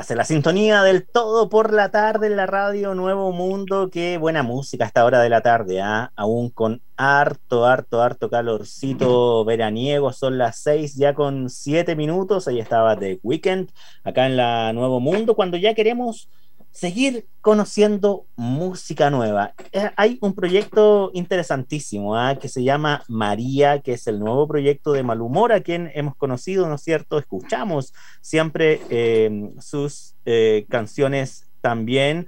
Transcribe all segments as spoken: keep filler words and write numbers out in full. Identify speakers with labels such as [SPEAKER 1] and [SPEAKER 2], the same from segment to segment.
[SPEAKER 1] Estás en la sintonía del todo por la tarde en la radio Nuevo Mundo. Qué buena música a esta hora de la tarde, ¿ah? Aún con harto, harto, harto calorcito veraniego. Son las seis ya con siete minutos. Ahí estaba The Weeknd, acá en la Nuevo Mundo, cuando ya queremos seguir conociendo música nueva. Eh, hay un proyecto interesantísimo, ¿ah? Que se llama María, que es el nuevo proyecto de Malumor, a quien hemos conocido, ¿no es cierto? Escuchamos siempre eh, sus eh, canciones también.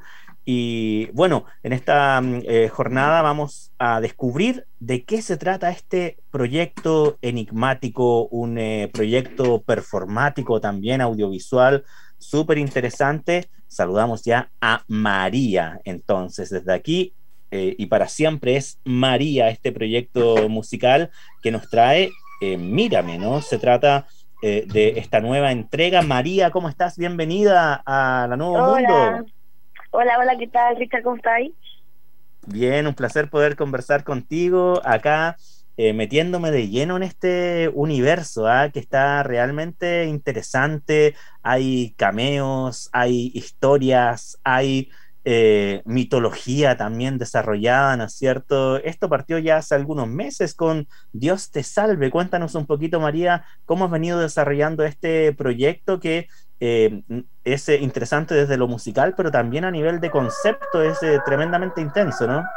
[SPEAKER 1] Y bueno, en esta eh, jornada vamos a descubrir de qué se trata este proyecto enigmático, un eh, proyecto performático también audiovisual, súper interesante. Saludamos ya a María, entonces, desde aquí, eh, y para siempre es María, este proyecto musical que nos trae eh, Mírame, ¿no? Se trata eh, de esta nueva entrega. María, ¿cómo estás? Bienvenida a la Nuevo
[SPEAKER 2] Hola,
[SPEAKER 1] Mundo.
[SPEAKER 2] hola, hola, ¿qué tal, Richard? ¿Cómo estáis?
[SPEAKER 1] Bien, un placer poder conversar contigo acá, eh, metiéndome de lleno en este universo, ¿ah? Que está realmente interesante. Hay cameos, hay historias, hay eh, mitología también desarrollada, ¿no es cierto? Esto partió ya hace algunos meses con Dios te salve. Cuéntanos un poquito, María, cómo has venido desarrollando este proyecto que eh, es eh, interesante desde lo musical, pero también a nivel de concepto es eh, tremendamente intenso, ¿no?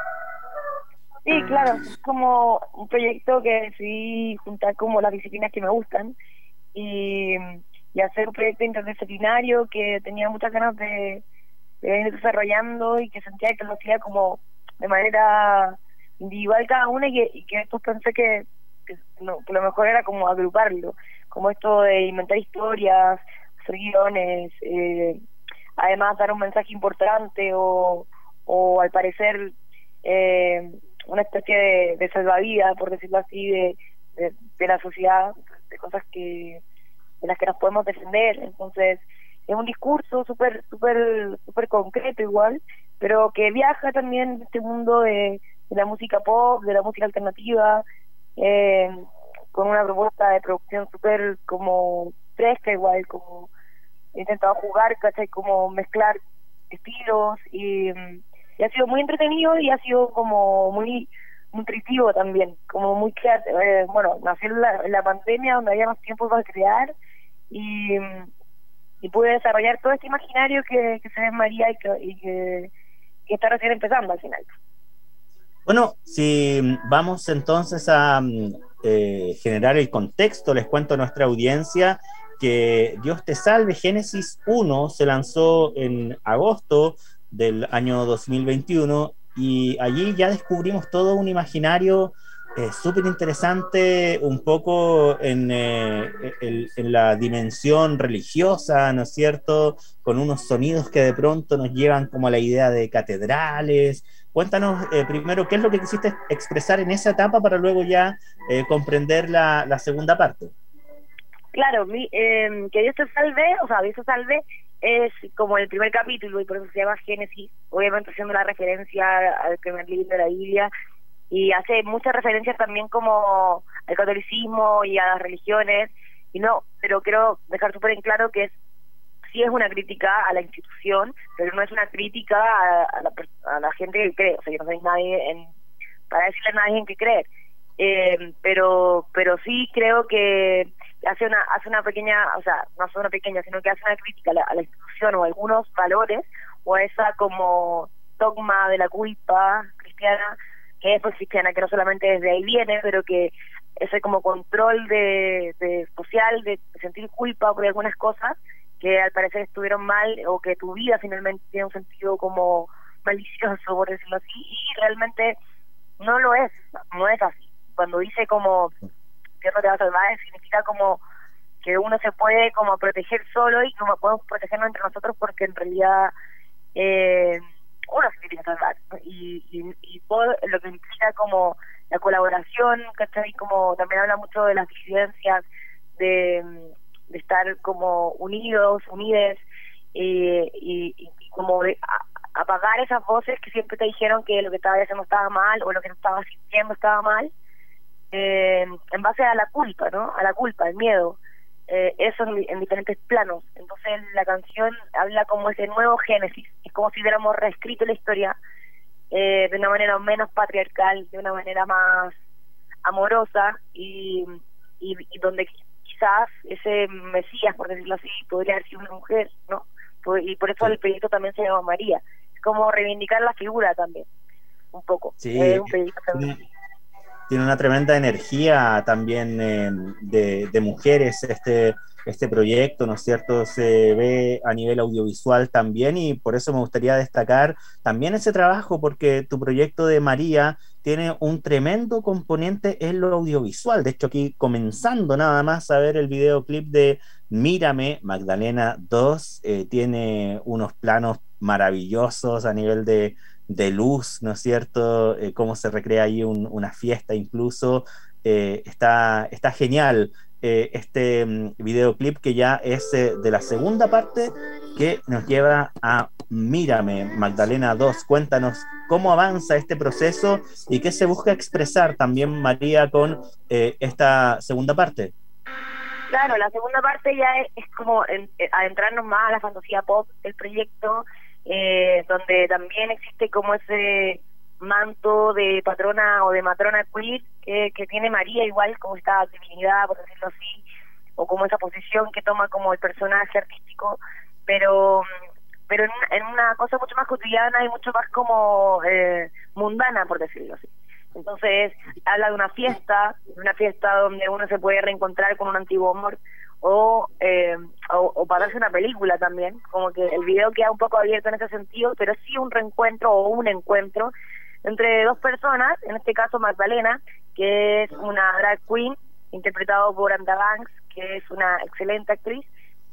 [SPEAKER 2] Sí, claro, es como un proyecto que decidí juntar como las disciplinas que me gustan y, y hacer un proyecto interdisciplinario que tenía muchas ganas de, de ir desarrollando y que sentía que lo hacía como de manera individual cada una y que, y que después pensé que, que, no, que lo mejor era como agruparlo, como esto de inventar historias, hacer guiones, eh, además dar un mensaje importante o, o al parecer eh, una especie de, de salvavidas, por decirlo así, de, de, de la sociedad, de cosas que de las que nos podemos defender. Entonces es un discurso súper súper súper concreto igual, pero que viaja también en este mundo de, de la música pop, de la música alternativa, eh, con una propuesta de producción súper como fresca igual, como he intentado jugar, ¿cachai? Como mezclar estilos y, y ha sido muy entretenido y ha sido como muy nutritivo también, como muy creativo. Eh, bueno, nació en la, en la pandemia donde había más tiempo para crear y, y pude desarrollar todo este imaginario que, que se ve en María y que, y que, que está recién empezando al final.
[SPEAKER 1] Bueno, si vamos entonces a mm, eh, generar el contexto, les cuento a nuestra audiencia que Dios te salve, Génesis uno se lanzó en agosto del año dos mil veintiuno y allí ya descubrimos todo un imaginario eh, súper interesante, un poco en, eh, el, en la dimensión religiosa, ¿no es cierto? Con unos sonidos que de pronto nos llevan como a la idea de catedrales. Cuéntanos eh, primero qué es lo que quisiste expresar en esa etapa para luego ya eh, comprender la, la segunda parte.
[SPEAKER 2] Claro, mi, eh, que Dios te salve, o sea, Dios te salve es como el primer capítulo y por eso se llama Génesis, obviamente haciendo la referencia al primer libro de la Biblia y hace muchas referencias también como al catolicismo y a las religiones y no, pero quiero dejar súper en claro que es sí es una crítica a la institución, pero no es una crítica a, a, la, a la gente que cree, o sea, yo no soy nadie en, para decirle a nadie en qué creer, eh, pero pero sí creo que hace una hace una pequeña, o sea, no hace una pequeña, sino que hace una crítica a la, a la institución o a algunos valores o a esa como dogma de la culpa cristiana, que es pues cristiana, que no solamente desde ahí viene, pero que ese como control de, de social, de sentir culpa por algunas cosas que al parecer estuvieron mal o que tu vida finalmente tiene un sentido como malicioso, por decirlo así, y realmente no lo es, no es así. Cuando dice como Dios no te va a salvar, significa como que uno se puede como proteger solo y como podemos protegernos entre nosotros porque en realidad eh, uno se tiene que salvar y, y, y todo lo que implica como la colaboración, ¿cachai? Como también habla mucho de las disidencias, de, de estar como unidos, unides eh, y, y, y como de a, apagar esas voces que siempre te dijeron que lo que estabas haciendo estaba mal o lo que no estabas sintiendo estaba mal, eh, en base a la culpa, ¿no? A la culpa, al miedo. eh, eso en, en diferentes planos. Entonces la canción habla como ese nuevo génesis, es como si hubiéramos reescrito la historia eh, de una manera menos patriarcal, de una manera más amorosa y, y, y donde quizás ese Mesías, por decirlo así, podría haber sido una mujer, ¿no? Y por eso
[SPEAKER 1] Sí.
[SPEAKER 2] el proyecto también se llama María, es como reivindicar la figura también, un poco.
[SPEAKER 1] Sí,
[SPEAKER 2] Es un proyecto
[SPEAKER 1] tiene,
[SPEAKER 2] también.
[SPEAKER 1] tiene una tremenda energía también eh, de, de mujeres este, este proyecto, ¿no es cierto? Se ve a nivel audiovisual también y por eso me gustaría destacar también ese trabajo, porque tu proyecto de María tiene un tremendo componente en lo audiovisual. De hecho, aquí comenzando nada más a ver el videoclip de Mírame, Magdalena dos, eh, tiene unos planos maravillosos a nivel de de luz, ¿no es cierto? Eh, cómo se recrea ahí un, una fiesta incluso. Eh, está, está genial eh, este um, videoclip que ya es eh, de la segunda parte que nos lleva a Mírame, Magdalena dos. Cuéntanos cómo avanza este proceso y qué se busca expresar también, María, con eh, esta segunda parte.
[SPEAKER 2] Claro, la segunda parte ya es, es como en, eh, adentrarnos más a la fantasía pop del proyecto, eh, donde también existe como ese manto de patrona o de matrona queer que, que tiene María, igual como esta divinidad, por decirlo así, o como esa posición que toma como el personaje artístico, pero pero en, en una cosa mucho más cotidiana y mucho más como eh, mundana, por decirlo así. Entonces habla de una fiesta, de una fiesta donde uno se puede reencontrar con un antiguo amor o, eh, o, o para darse una película también, como que el video queda un poco abierto en ese sentido, pero sí un reencuentro o un encuentro entre dos personas, en este caso Magdalena, que es una drag queen interpretado por Amanda Banks, que es una excelente actriz,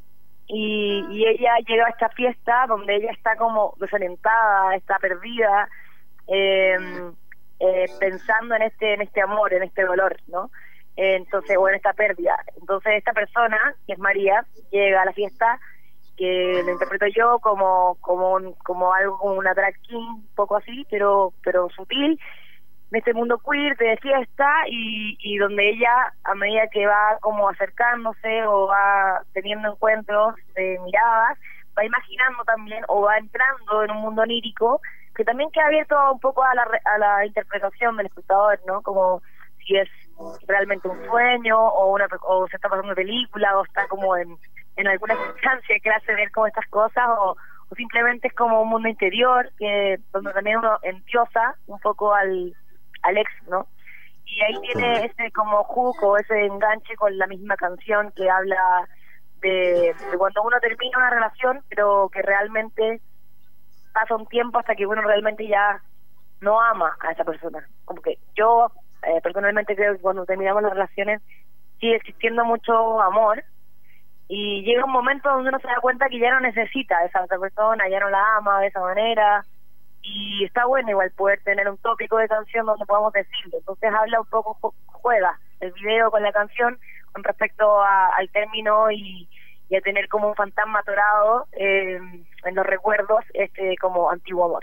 [SPEAKER 2] y, y ella llega a esta fiesta donde ella está como desorientada, está perdida, eh, eh, pensando en este en este amor, en este dolor, ¿no? Eh, entonces, o en esta pérdida. Entonces esta persona, que es María, llega a la fiesta, que lo interpreto yo como como un, como algo como una drag king, un poco así, pero pero sutil, en este mundo queer de fiesta, y, y donde ella, a medida que va como acercándose o va teniendo encuentros de miradas, va imaginando también o va entrando en un mundo onírico que también queda abierto un poco a la, a la interpretación del espectador, ¿no? Como si es realmente un sueño o una o se está pasando una película o está como en, en alguna instancia que hace ver como estas cosas, o, o simplemente es como un mundo interior que donde también uno entiosa un poco al, al ex, ¿no? Y ahí tiene ese como hook o ese enganche con la misma canción que habla de, de cuando uno termina una relación, pero que realmente pasa un tiempo hasta que uno realmente ya no ama a esa persona. Como que yo eh, personalmente creo que cuando terminamos las relaciones sigue existiendo mucho amor y llega un momento donde uno se da cuenta que ya no necesita a esa otra persona, ya no la ama de esa manera, y está bueno igual poder tener un tópico de canción donde podamos decirlo. Entonces habla un poco, juega el video con la canción con respecto a, al término y, y a tener como un fantasma atorado eh, en los recuerdos, este como antiguo amor.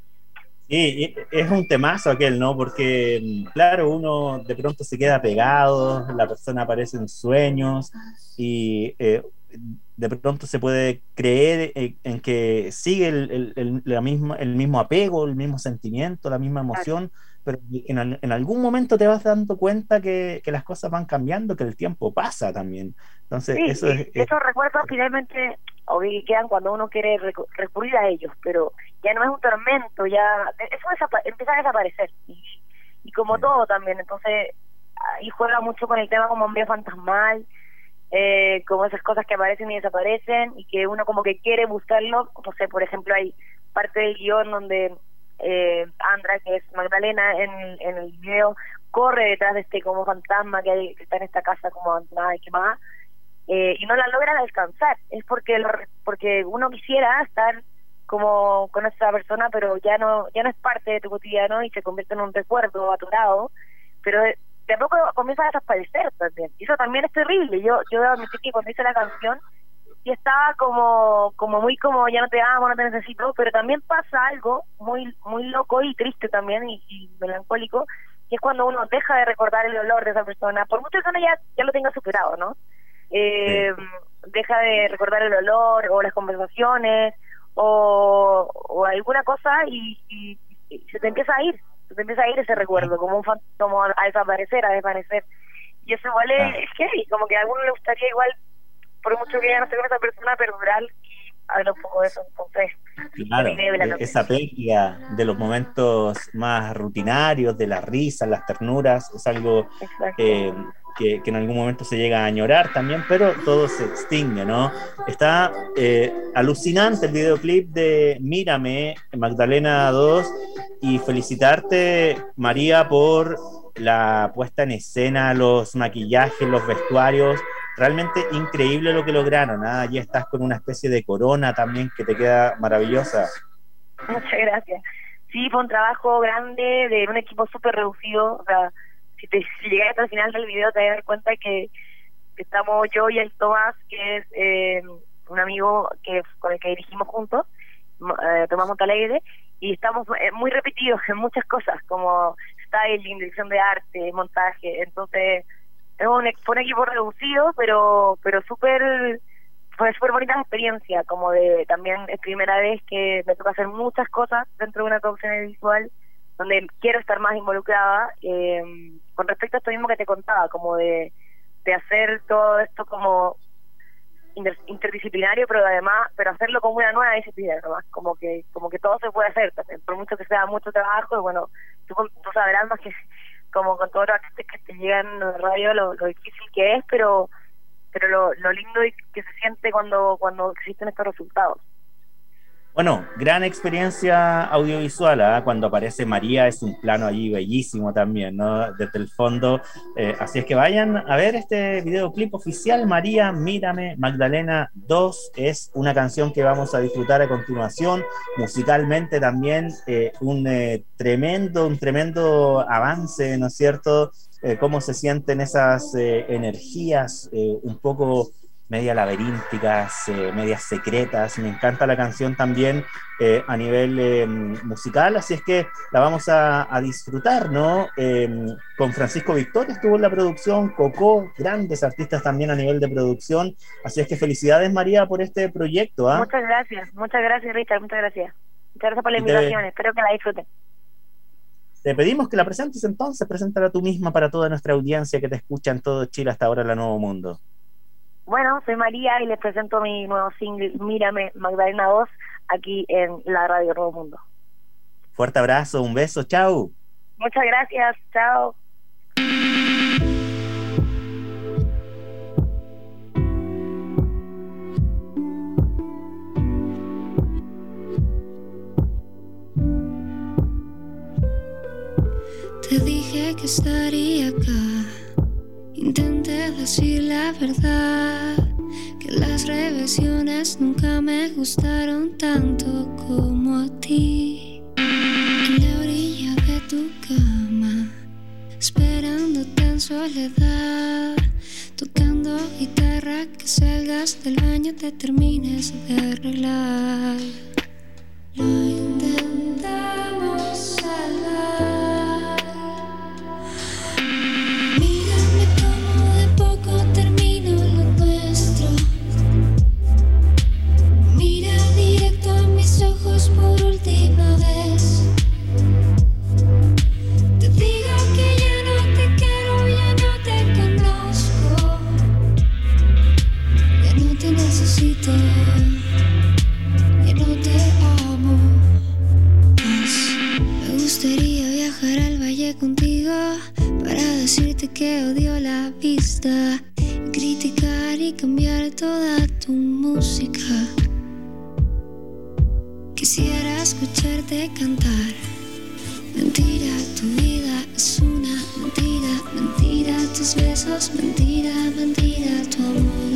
[SPEAKER 1] Sí, es un temazo aquel, ¿no? Porque, claro, uno de pronto se queda pegado, la persona aparece en sueños y eh, de pronto se puede creer en, en que sigue el, el, el, la misma, el mismo apego, el mismo sentimiento, la misma emoción, pero en, en algún momento te vas dando cuenta que, que las cosas van cambiando, que el tiempo pasa también. Entonces,
[SPEAKER 2] Sí,
[SPEAKER 1] eso
[SPEAKER 2] y
[SPEAKER 1] es... es
[SPEAKER 2] esos recuerdos finalmente obvio quedan cuando uno quiere recu recurrir a ellos, pero ya no es un tormento, ya eso empieza a desaparecer y, y como sí. Todo también, entonces ahí juega mucho con el tema como medio fantasmal, eh, como esas cosas que aparecen y desaparecen y que uno como que quiere buscarlo. No sé, por ejemplo, hay parte del guión donde eh, Andra, que es Magdalena en, en el video, corre detrás de este como fantasma que, hay, que está en esta casa como abandonada y quemada, eh, y no la logra alcanzar. Es porque lo, porque uno quisiera estar como con esa persona, pero ya no ya no es parte de tu cotidiano y se convierte en un recuerdo atorado, pero de, de a poco comienza a desaparecer también, y eso también es terrible. Yo yo debo admitir que cuando hice la canción y estaba como como muy como ya no te amo, no te necesito, pero también pasa algo muy muy loco y triste también y, y melancólico, que es cuando uno deja de recordar el olor de esa persona, por mucho que uno ya, ya lo tenga superado, ¿no? eh, sí. deja de recordar el olor o las conversaciones o, o alguna cosa y, y, y se te empieza a ir, se te empieza a ir ese recuerdo, como un como a desaparecer, a desvanecer. Y eso igual es, ah. es heavy, como que a alguno le gustaría igual, por mucho que ya no esté con esa persona, perdurar y hablar un poco de eso. Entonces,
[SPEAKER 1] claro, esa pérdida de los momentos más rutinarios, de las risas, las ternuras, es algo eh, que, que en algún momento se llega a añorar también, pero todo se extingue, ¿no? Está eh, alucinante el videoclip de Mírame, Magdalena dos, y felicitarte, María, por la puesta en escena, los maquillajes, los vestuarios. Realmente increíble lo que lograron, ¿eh? Allí estás con una especie de corona también que te queda maravillosa.
[SPEAKER 2] Muchas gracias. Sí, fue un trabajo grande de un equipo súper reducido. O sea, si, te, si llegas hasta el final del video te vas a dar cuenta que, que estamos yo y el Tomás, que es eh, un amigo que con el que dirigimos juntos, eh, Tomás Montalegre, y estamos eh, muy repetidos en muchas cosas, como styling, dirección de arte, montaje. Entonces es un, fue un equipo reducido, pero pero súper, fue súper bonita la experiencia, como de, también es primera vez que me toca hacer muchas cosas dentro de una producción visual, donde quiero estar más involucrada, eh, con respecto a esto mismo que te contaba, como de, de hacer todo esto como inter, interdisciplinario, pero además, pero hacerlo como una nueva disciplina, nomás, como que, como que todo se puede hacer también, por mucho que sea mucho trabajo, y bueno, tú, tú sabrás más que como con todos los artistas que te llegan en la radio, lo, lo difícil que es, pero pero lo, lo lindo y que se siente cuando cuando existen estos resultados.
[SPEAKER 1] Bueno, gran experiencia audiovisual, ¿eh? Cuando aparece María es un plano allí bellísimo también, ¿no? Desde el fondo. Eh, así es que vayan a ver este videoclip oficial, María, Mírame, Magdalena dos. Es una canción que vamos a disfrutar a continuación. Musicalmente también eh, un eh, tremendo, un tremendo avance, ¿no es cierto? Eh, cómo se sienten esas eh, energías eh, un poco medias laberínticas, eh, medias secretas. Me encanta la canción también eh, a nivel eh, musical, así es que la vamos a, a disfrutar, ¿no? Eh, con Francisco Victoria estuvo en la producción, Coco, grandes artistas también a nivel de producción, así es que felicidades, María, por este proyecto, ¿ah? ¿eh?
[SPEAKER 2] Muchas gracias, muchas gracias, Richard, muchas gracias. Muchas gracias por la invitación, te, espero que la disfruten.
[SPEAKER 1] Te pedimos que la presentes entonces, preséntala tú misma para toda nuestra audiencia que te escucha en todo Chile hasta ahora en La Nuevo Mundo.
[SPEAKER 2] Bueno, soy María y les presento mi nuevo single, Mírame, Magdalena dos, aquí en la Radio Nuevo Mundo.
[SPEAKER 1] Fuerte abrazo, un beso, chao.
[SPEAKER 2] Muchas gracias, chao.
[SPEAKER 3] Te dije que estaría acá. Intenté decir la verdad, que las reversiones nunca me gustaron tanto como a ti. En la orilla de tu cama, esperándote en soledad, tocando guitarra, que salgas del baño, te termines de arreglar. Lo intentamos salvar. Por última vez te digo que ya no te quiero, ya no te conozco, ya no te necesito, ya no te amo más. Me gustaría viajar al valle contigo para decirte que odio la vista, y criticar y cambiar toda tu música. Quisiera escucharte cantar. Mentira, tu vida es una mentira. Mentira, tus besos, mentira, mentira, tu amor.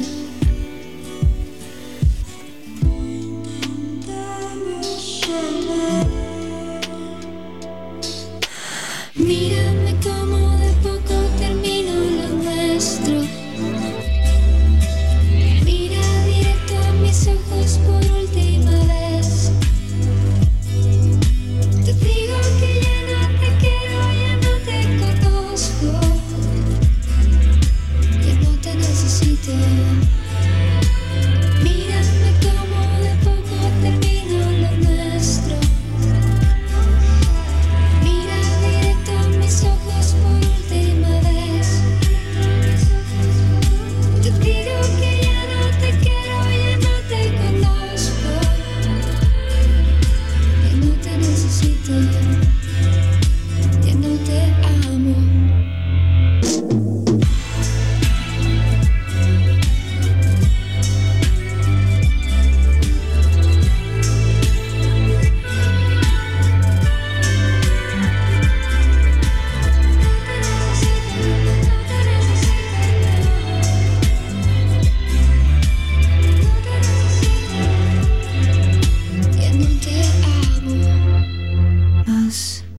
[SPEAKER 3] Mírame como de poco termino lo nuestro. Mira directo a mis ojos por última vez. Necesito más.